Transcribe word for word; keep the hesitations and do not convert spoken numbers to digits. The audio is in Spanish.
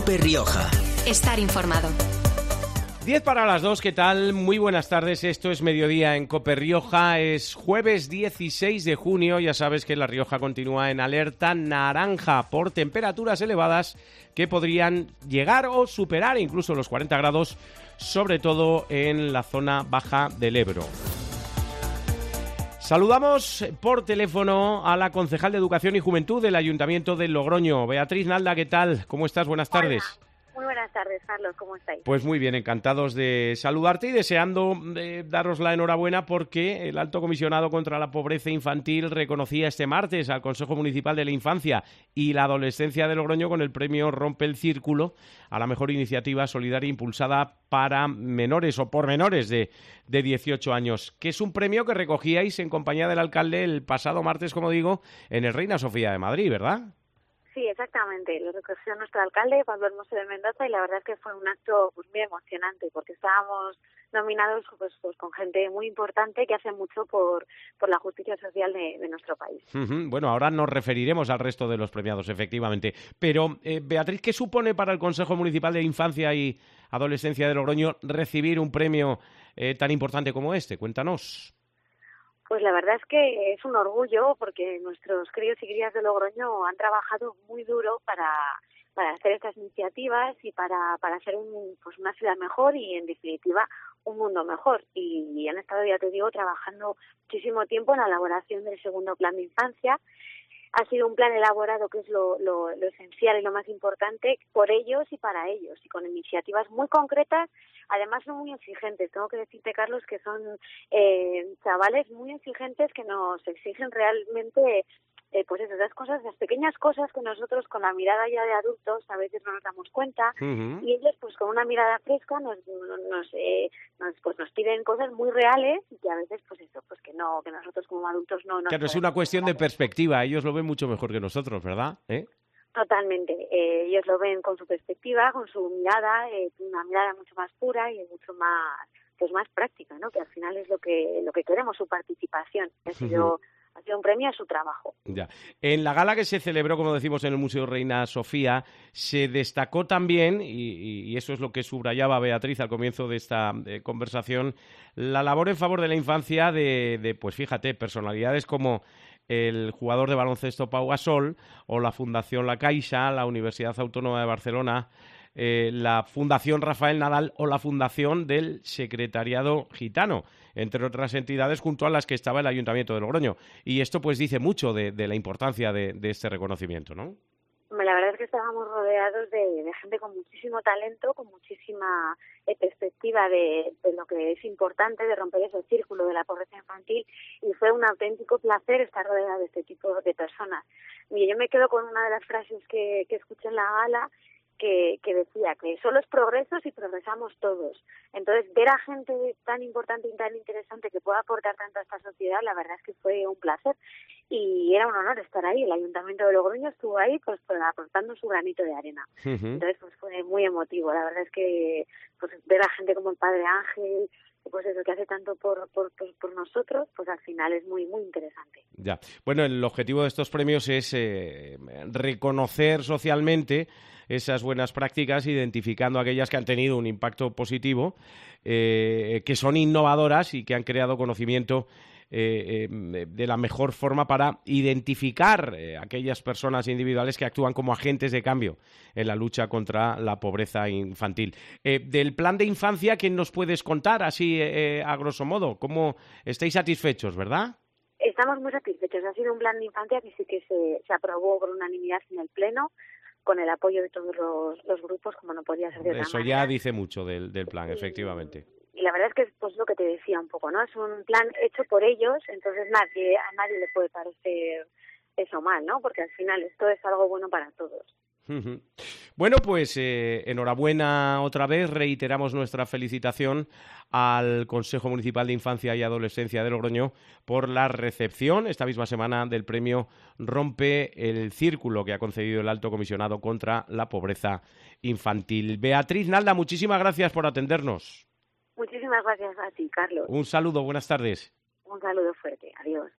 COPE Rioja. Estar informado. diez para las dos, ¿qué tal? Muy buenas tardes, esto es Mediodía en COPE Rioja, es jueves dieciséis de junio, ya sabes que La Rioja continúa en alerta naranja por temperaturas elevadas que podrían llegar o superar incluso los cuarenta grados, sobre todo en la zona baja del Ebro. Saludamos por teléfono a la concejal de Educación y Juventud del Ayuntamiento de Logroño, Beatriz Nalda, ¿qué tal? ¿Cómo estás? Buenas tardes. Hola. Muy buenas tardes, Carlos, ¿cómo estáis? Pues muy bien, encantados de saludarte y deseando eh, daros la enhorabuena porque el Alto Comisionado contra la Pobreza Infantil reconocía este martes al Consejo Municipal de la Infancia y la Adolescencia de Logroño con el premio Rompe el Círculo a la mejor iniciativa solidaria impulsada para menores o por menores de, de dieciocho años, que es un premio que recogíais en compañía del alcalde el pasado martes, como digo, en el Reina Sofía de Madrid, ¿verdad? Sí, exactamente. Lo recogió nuestro alcalde, Pablo Hermoso de Mendoza, y la verdad es que fue un acto pues, muy emocionante, porque estábamos nominados pues, pues con gente muy importante que hace mucho por, por la justicia social de, de nuestro país. Uh-huh. Bueno, ahora nos referiremos al resto de los premiados, efectivamente. Pero, eh, Beatriz, ¿qué supone para el Consejo Municipal de Infancia y Adolescencia de Logroño recibir un premio eh, tan importante como este? Cuéntanos. Pues la verdad es que es un orgullo porque nuestros críos y crías de Logroño han trabajado muy duro para, para hacer estas iniciativas y para, para hacer un, pues una ciudad mejor y, en definitiva, un mundo mejor. Y, y han estado, ya te digo, trabajando muchísimo tiempo en la elaboración del segundo plan de infancia. Ha sido un plan elaborado que es lo, lo, lo esencial y lo más importante por ellos y para ellos, y con iniciativas muy concretas. Además son muy exigentes. Tengo que decirte, Carlos, que son eh, chavales muy exigentes que nos exigen realmente eh, pues eso, esas cosas, esas pequeñas cosas que nosotros con la mirada ya de adultos a veces no nos damos cuenta, uh-huh. Y ellos pues con una mirada fresca nos nos, eh, nos pues nos piden cosas muy reales y que a veces pues eso, pues que no, que nosotros como adultos no nos Claro, es una cuestión de perspectiva, ellos lo ven mucho mejor que nosotros, ¿verdad? ¿Eh? Totalmente. Eh, ellos lo ven con su perspectiva, con su mirada, eh, una mirada mucho más pura y mucho más, pues más práctica, ¿no? Que al final es lo que lo que queremos, su participación. Ha sido uh-huh. Ha sido un premio a su trabajo. Ya. En la gala que se celebró, como decimos, en el Museo Reina Sofía, se destacó también, y, y eso es lo que subrayaba Beatriz al comienzo de esta eh, conversación, la labor en favor de la infancia de, de, pues fíjate, personalidades como el jugador de baloncesto Pau Gasol o la Fundación La Caixa, la Universidad Autónoma de Barcelona, eh, la Fundación Rafael Nadal o la Fundación del Secretariado Gitano, entre otras entidades junto a las que estaba el Ayuntamiento de Logroño. Y esto pues dice mucho de, de la importancia de, de este reconocimiento, ¿no? La verdad es que estábamos rodeados de, de gente con muchísimo talento, con muchísima eh, perspectiva de, de lo que es importante, de romper ese círculo de la pobreza infantil, y fue un auténtico placer estar rodeada de este tipo de personas. Mire, yo me quedo con una de las frases que, que escuché en la gala, que, que decía que solo es progreso si progresamos todos. Entonces, ver a gente tan importante y tan interesante que pueda aportar tanto a esta sociedad, la verdad es que fue un placer y era un honor estar ahí. El Ayuntamiento de Logroño estuvo ahí pues, pues aportando su granito de arena. Uh-huh. Entonces, pues fue muy emotivo. La verdad es que pues ver a gente como el Padre Ángel, pues eso que hace tanto por, por, por, por nosotros, pues al final es muy, muy interesante. Ya. Bueno, el objetivo de estos premios es eh, reconocer socialmente esas buenas prácticas, identificando aquellas que han tenido un impacto positivo, eh, que son innovadoras y que han creado conocimiento eh, eh, de la mejor forma para identificar eh, aquellas personas individuales que actúan como agentes de cambio en la lucha contra la pobreza infantil. Eh, del plan de infancia, ¿qué nos puedes contar así eh, a grosso modo? ¿Cómo estáis satisfechos, verdad? Estamos muy satisfechos. Ha sido un plan de infancia que sí que se, se aprobó por unanimidad en el Pleno, con el apoyo de todos los, los grupos, como no podía ser de otra Eso manera. Ya dice mucho del, del plan, y, efectivamente. Y la verdad es que es pues, lo que te decía un poco, ¿no? Es un plan hecho por ellos, entonces nadie a nadie le puede parecer eso mal, ¿no? Porque al final esto es algo bueno para todos. Uh-huh. Bueno, pues eh, enhorabuena otra vez, reiteramos nuestra felicitación al Consejo Municipal de Infancia y Adolescencia de Logroño por la recepción esta misma semana del premio Rompe el Círculo que ha concedido el Alto Comisionado contra la Pobreza Infantil. Beatriz Nalda, muchísimas gracias por atendernos. Muchísimas gracias a ti, Carlos. Un saludo, buenas tardes. Un saludo fuerte, adiós.